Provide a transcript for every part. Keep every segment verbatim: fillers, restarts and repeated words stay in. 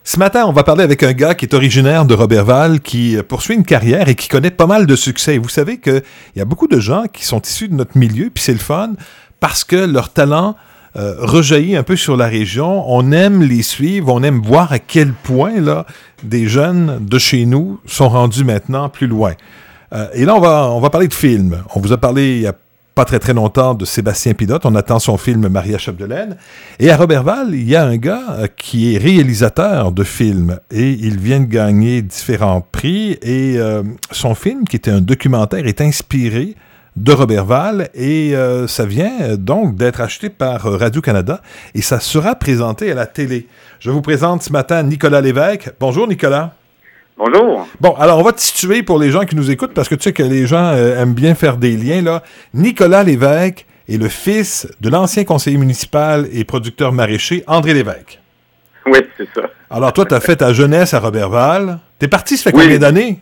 Ce matin, on va parler avec un gars qui est originaire de Roberval, qui poursuit une carrière et qui connaît pas mal de succès. Et vous savez qu'il y a beaucoup de gens qui sont issus de notre milieu, puis c'est le fun, parce que leur talent euh, rejaillit un peu sur la région. On aime les suivre, on aime voir à quel point là, des jeunes de chez nous sont rendus maintenant plus loin. Euh, et là, on va, on va parler de films. On vous a parlé il y a pas très très longtemps de Sébastien Pilote. On attend son film Maria Chapdelaine. Et à Roberval, il y a un gars qui est réalisateur de films et il vient de gagner différents prix et euh, son film, qui était un documentaire, est inspiré de Roberval et euh, ça vient donc d'être acheté par Radio-Canada et ça sera présenté à la télé. Je vous présente ce matin Nicolas Lévesque. Bonjour Nicolas. Bonjour. Bon, alors on va te situer pour les gens qui nous écoutent, parce que tu sais que les gens euh, aiment bien faire des liens, là. Nicolas Lévesque est le fils de l'ancien conseiller municipal et producteur maraîcher André Lévesque. Oui, c'est ça. Alors toi, tu as fait ta jeunesse à Roberval. T'es parti, ça fait oui. combien d'années?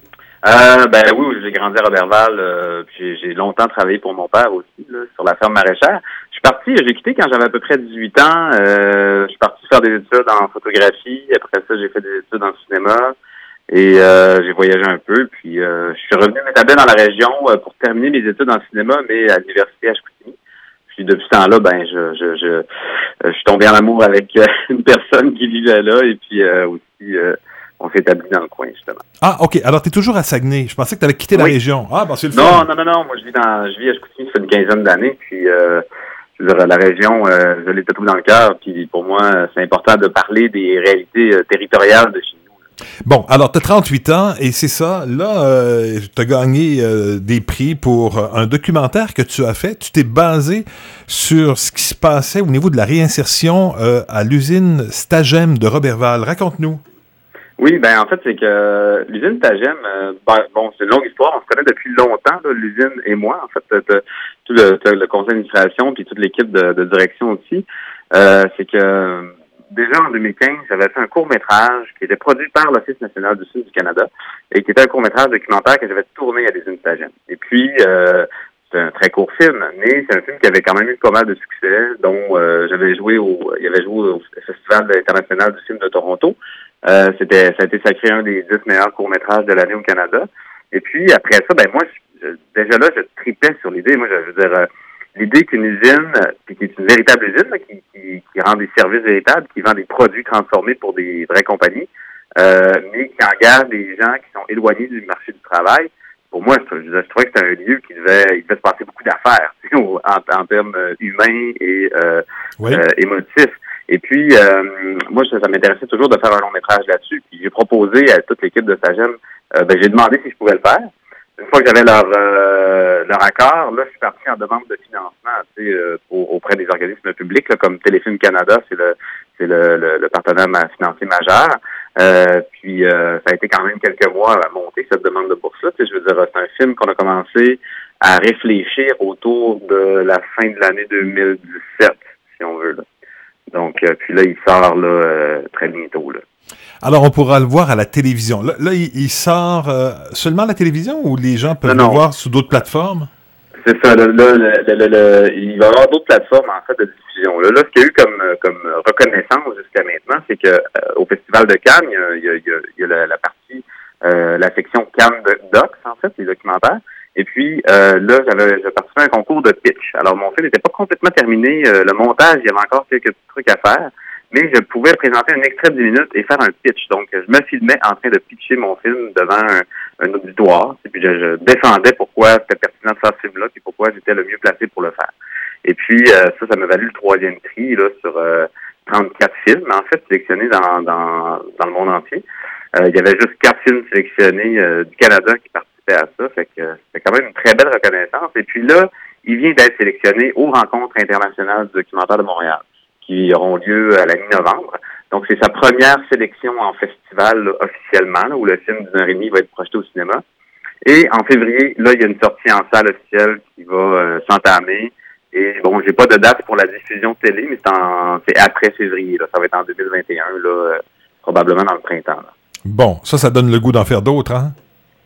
Euh, ben oui, j'ai grandi à Roberval, euh, puis j'ai, j'ai longtemps travaillé pour mon père aussi, là, sur la ferme maraîchère. Je suis parti, j'ai quitté quand j'avais à peu près dix-huit ans. Euh, je suis parti faire des études en photographie. Après ça, j'ai fait des études en cinéma. Et euh, j'ai voyagé un peu, puis euh, je suis revenu m'établir dans la région euh, pour terminer mes études en cinéma, mais à l'université à Chicoutimi. Puis depuis ce temps-là, ben je je je, euh, je suis tombé en amour avec euh, une personne qui vivait là, et puis euh, aussi euh, on s'est établi dans le coin, justement. Ah, OK. Alors, tu es toujours à Saguenay. Je pensais que tu avais quitté oui. la région. Ah, ben c'est le non, fun. Non, non, non, moi je vis dans je vis à Chicoutimi, ça fait une quinzaine d'années, puis euh, je veux dire, la région, euh, je l'ai tout dans le cœur, puis pour moi, c'est important de parler des réalités euh, territoriales de chez nous. Bon, alors, tu as trente-huit ans et c'est ça. Là, euh, tu as gagné euh, des prix pour euh, un documentaire que tu as fait. Tu t'es basé sur ce qui se passait au niveau de la réinsertion euh, à l'usine Stagem de Roberval. Raconte-nous. Oui, ben en fait, c'est que euh, l'usine Stagem, euh, ben, bon, c'est une longue histoire. On se connaît depuis longtemps, là, l'usine et moi. En fait, t'as, tout le, t'as le conseil d'administration puis toute l'équipe de, de direction aussi. Euh, c'est que... Déjà en deux mille quinze, j'avais fait un court-métrage qui était produit par l'Office national du Sud du Canada et qui était un court-métrage documentaire que j'avais tourné à l'usine Stagem. Et puis, euh, c'est un très court film, mais c'est un film qui avait quand même eu pas mal de succès, dont euh, j'avais joué au, il avait joué au Festival international du film de Toronto. Euh, c'était, ça a été sacré un des dix meilleurs courts-métrages de l'année au Canada. Et puis, après ça, ben moi, je, je, déjà là, je tripais sur l'idée. Moi, je, je veux dire... Euh, L'idée qu'une usine, puis qui est une véritable usine, là, qui, qui, qui rend des services véritables, qui vend des produits transformés pour des vraies compagnies, euh, mais qui engage des gens qui sont éloignés du marché du travail, pour moi, je, je, je trouvais que c'était un lieu qui devait, il devait se passer beaucoup d'affaires en, en termes humains et euh, oui. euh, émotifs. Et puis, euh, moi, ça, ça m'intéressait toujours de faire un long métrage là-dessus. Puis j'ai proposé à toute l'équipe de Stagem, euh, ben, j'ai demandé si je pouvais le faire. Une fois que j'avais leur euh, leur accord, là, je suis parti en demande de financement, tu sais, euh, pour, auprès des organismes publics, là, comme Téléfilm Canada, c'est le c'est le, le, le partenaire financier majeur. Euh, puis euh, ça a été quand même quelques mois à monter cette demande de bourse-là. Tu sais, je veux dire, c'est un film qu'on a commencé à réfléchir autour de la fin de l'année deux mille dix-sept, si on veut. Là. Donc, euh, puis là, il sort là euh, très bientôt, là. Alors, on pourra le voir à la télévision. Là, là il, il sort euh, seulement à la télévision ou les gens peuvent non, non. le voir sur d'autres plateformes? C'est ça. Là, là, le, le, le, il va y avoir d'autres plateformes, en fait, de diffusion. Là, là ce qu'il y a eu comme, comme reconnaissance jusqu'à maintenant, c'est que euh, au Festival de Cannes, il y a, il y a, il y a, il y a la, la partie, euh, la section Cannes Docs, en fait, les documentaires. Et puis, euh, là, j'avais, j'avais participé à un concours de pitch. Alors, mon film n'était pas complètement terminé. Euh, le montage, il y avait encore quelques trucs à faire. Mais je pouvais présenter un extrait de dix minutes et faire un pitch. Donc, je me filmais en train de pitcher mon film devant un, un auditoire. Et puis, je, je défendais pourquoi c'était pertinent de faire ce film-là, puis pourquoi j'étais le mieux placé pour le faire. Et puis, euh, ça, ça m'a valu le troisième prix là sur euh, trente-quatre films, en fait, sélectionnés dans, dans, dans le monde entier. Euh, il y avait juste quatre films sélectionnés euh, du Canada qui participaient à ça. Fait que euh, c'était quand même une très belle reconnaissance. Et puis là, il vient d'être sélectionné aux Rencontres internationales du documentaire de Montréal, qui auront lieu à la mi-novembre. Donc, c'est sa première sélection en festival là, officiellement, là, où le film d'une heure et demie va être projeté au cinéma. Et en février, là, il y a une sortie en salle officielle qui va euh, s'entamer. Et bon, j'ai pas de date pour la diffusion télé, mais c'est, en, c'est après février. Là. Ça va être en deux mille vingt et un, là, euh, probablement dans le printemps. Là. Bon, ça, ça donne le goût d'en faire d'autres, hein?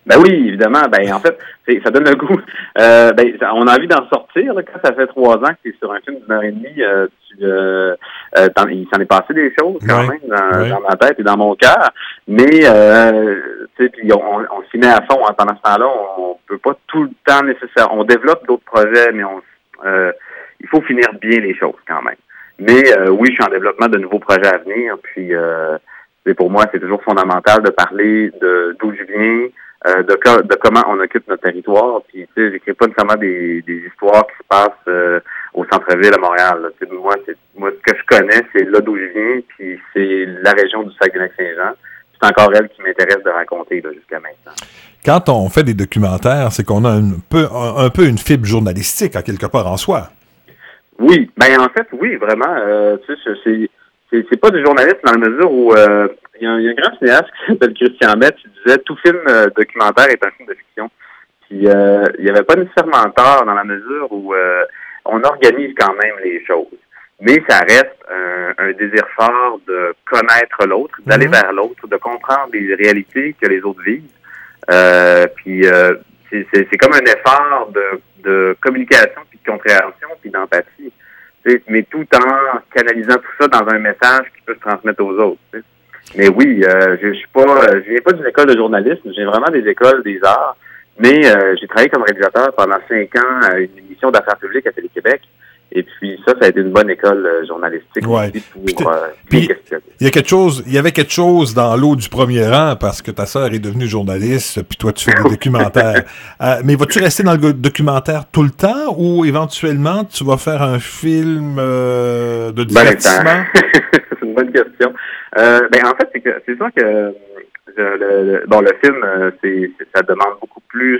Ben oui, évidemment. Ben en fait, c'est, ça donne le goût. Euh, ben, on a envie d'en sortir. Là, quand ça fait trois ans que tu es sur un film d'une heure et demie, euh, tu, euh, euh, il s'en est passé des choses quand oui. même dans, oui. dans ma tête et dans mon cœur. Mais euh, tu sais, puis on, on s'y met à fond. Hein. Pendant ce temps-là, on, on peut pas tout le temps nécessaire. On développe d'autres projets, mais on euh, il faut finir bien les choses quand même. Mais euh, oui, je suis en développement de nouveaux projets à venir. Puis euh, pour moi, c'est toujours fondamental de parler de d'où je viens. Euh, de, de comment on occupe notre territoire. Puis, tu sais, j'écris pas nécessairement des, des histoires qui se passent euh, au centre-ville à Montréal. Tu sais, moi, c'est, moi, ce que je connais, c'est là d'où je viens, puis c'est la région du Saguenay-Saint-Jean. C'est encore elle qui m'intéresse de raconter là, jusqu'à maintenant. Quand on fait des documentaires, c'est qu'on a un peu, un, un peu une fibre journalistique, à quelque part en soi. Oui, ben en fait, oui, vraiment. Euh, tu sais, c'est, c'est, c'est pas du journalisme dans la mesure où... Euh, Il y, a un, il y a un grand cinéaste qui s'appelle Christian Metz qui disait tout film euh, documentaire est un film de fiction. Puis euh, il n'y avait pas nécessairement tort dans la mesure où euh, on organise quand même les choses. Mais ça reste un, un désir fort de connaître l'autre, d'aller mm-hmm. vers l'autre, de comprendre les réalités que les autres vivent. Euh, puis euh, c'est, c'est, c'est comme un effort de, de communication, puis de compréhension, puis d'empathie. Mais tout en canalisant tout ça dans un message qui peut se transmettre aux autres. T'sais. Mais oui, euh, je, je suis pas, je viens pas d'une école de journalisme, j'ai vraiment des écoles des arts, mais euh, j'ai travaillé comme réalisateur pendant cinq ans à une émission d'affaires publiques à Télé-Québec, et puis ça, ça a été une bonne école euh, journalistique ouais. aussi pour euh, puis, il y a quelque chose, il y avait quelque chose dans l'eau du premier rang parce que ta sœur est devenue journaliste, puis toi tu fais des documentaires. Euh, mais vas-tu rester dans le documentaire tout le temps ou éventuellement tu vas faire un film euh, de divertissement? C'est une bonne question. Euh, ben en fait, c'est que c'est sûr que euh, le, le, bon le film, euh, c'est, c'est ça demande beaucoup plus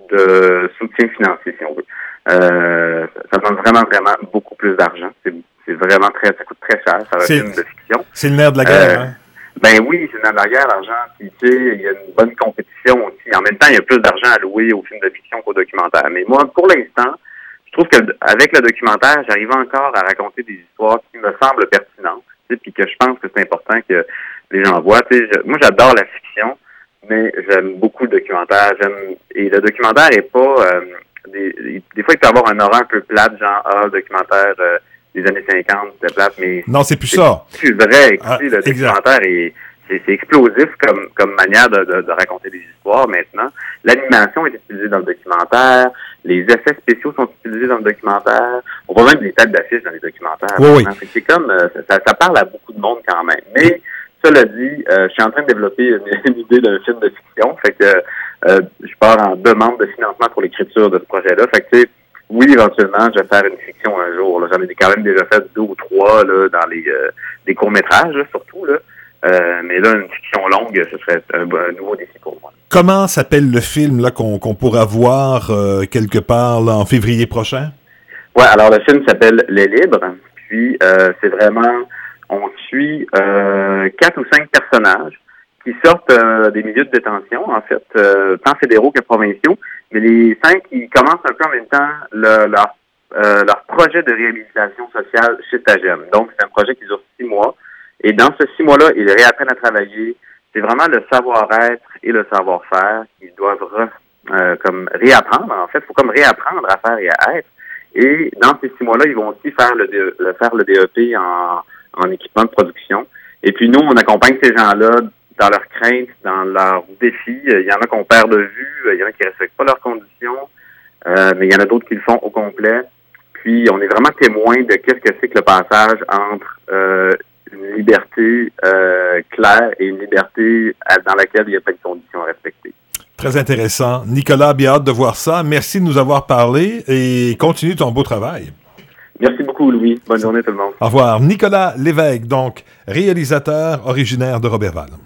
de soutien financier si on veut. Euh, ça, ça demande vraiment vraiment beaucoup plus d'argent. C'est, c'est vraiment très, ça coûte très cher. Ça c'est un film de fiction. C'est le nerf de la guerre. Euh, hein? Ben oui, c'est le nerf de la guerre, l'argent. Puis tu sais, il y a une bonne compétition aussi. En même temps, il y a plus d'argent alloué aux films de fiction qu'aux documentaires. Mais moi, pour l'instant, je trouve qu'avec le documentaire, j'arrive encore à raconter des histoires qui me semblent pertinentes. Puis que je pense que c'est important que les gens voient. Je, moi, j'adore la fiction, mais j'aime beaucoup le documentaire. J'aime et le documentaire est pas... Euh, des, des fois, il peut avoir un aura un peu plate, genre, ah, le documentaire euh, des années cinquante, c'était plate, mais... Non, c'est plus c'est ça. C'est vrai. Écoutez, ah, le documentaire est... C'est, c'est explosif comme, comme manière de, de, de raconter des histoires maintenant. L'animation est utilisée dans le documentaire. Les effets spéciaux sont utilisés dans le documentaire. On voit même des têtes d'affiches dans les documentaires. Oui, oui. C'est comme, euh, ça, ça parle à beaucoup de monde quand même. Mais, cela dit, euh, je suis en train de développer une, une idée d'un film de fiction. Fait que euh, je pars en demande de financement pour l'écriture de ce projet-là. Fait que, tu sais, oui, éventuellement, je vais faire une fiction un jour. Là. J'en ai quand même déjà fait deux ou trois là, dans les euh, des courts-métrages, là, surtout. Là. Euh, mais là, une fiction longue, ce serait un, un nouveau défi pour moi. Comment s'appelle le film là qu'on, qu'on pourra voir euh, quelque part là, en février prochain? Ouais, alors le film s'appelle Les Libres. Puis euh, c'est vraiment, on suit euh, quatre ou cinq personnages qui sortent euh, des milieux de détention, en fait, euh, tant fédéraux que provinciaux. Mais les cinq, ils commencent un peu en même temps le, leur euh, leur projet de réhabilitation sociale chez Tagem. Donc c'est un projet qui dure six mois. Et dans ce six mois-là, ils réapprennent à travailler. C'est vraiment le savoir-être et le savoir-faire qu'ils doivent re, euh, comme réapprendre. En fait, il faut comme réapprendre à faire et à être. Et dans ces six mois-là, ils vont aussi faire le, le faire le D E P en, en équipement de production. Et puis nous, on accompagne ces gens-là dans leurs craintes, dans leurs défis. Il y en a qu'on perd de vue, il y en a qui respectent pas leurs conditions, euh, mais il y en a d'autres qui le font au complet. Puis on est vraiment témoin de qu'est-ce que c'est que le passage entre euh, une liberté euh, claire et une liberté dans laquelle il n'y a pas de conditions à respecter. Très intéressant. Nicolas, bien hâte de voir ça. Merci de nous avoir parlé et continue ton beau travail. Merci beaucoup, Louis. Bonne journée tout le monde. Au revoir. Nicolas Lévesque, donc réalisateur originaire de Roberval.